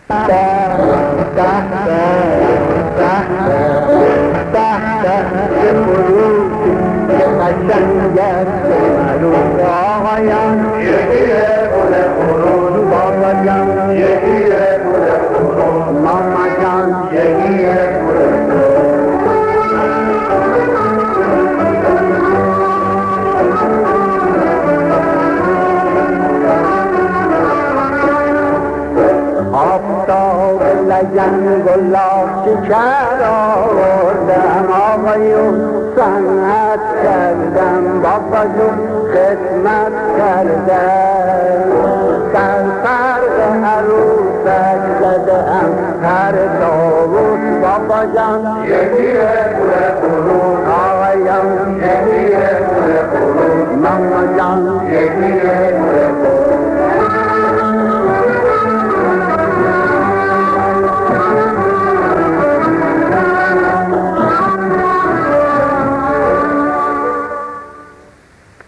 گلاب شکر آوردم آقایون صنعت کردم بابا جون خدمت کردم سرسر عروسک زدم هر داوود بابا جان یکیه پول قرون آقایان یکیه پول قرون ماما جان یکیه پول قرون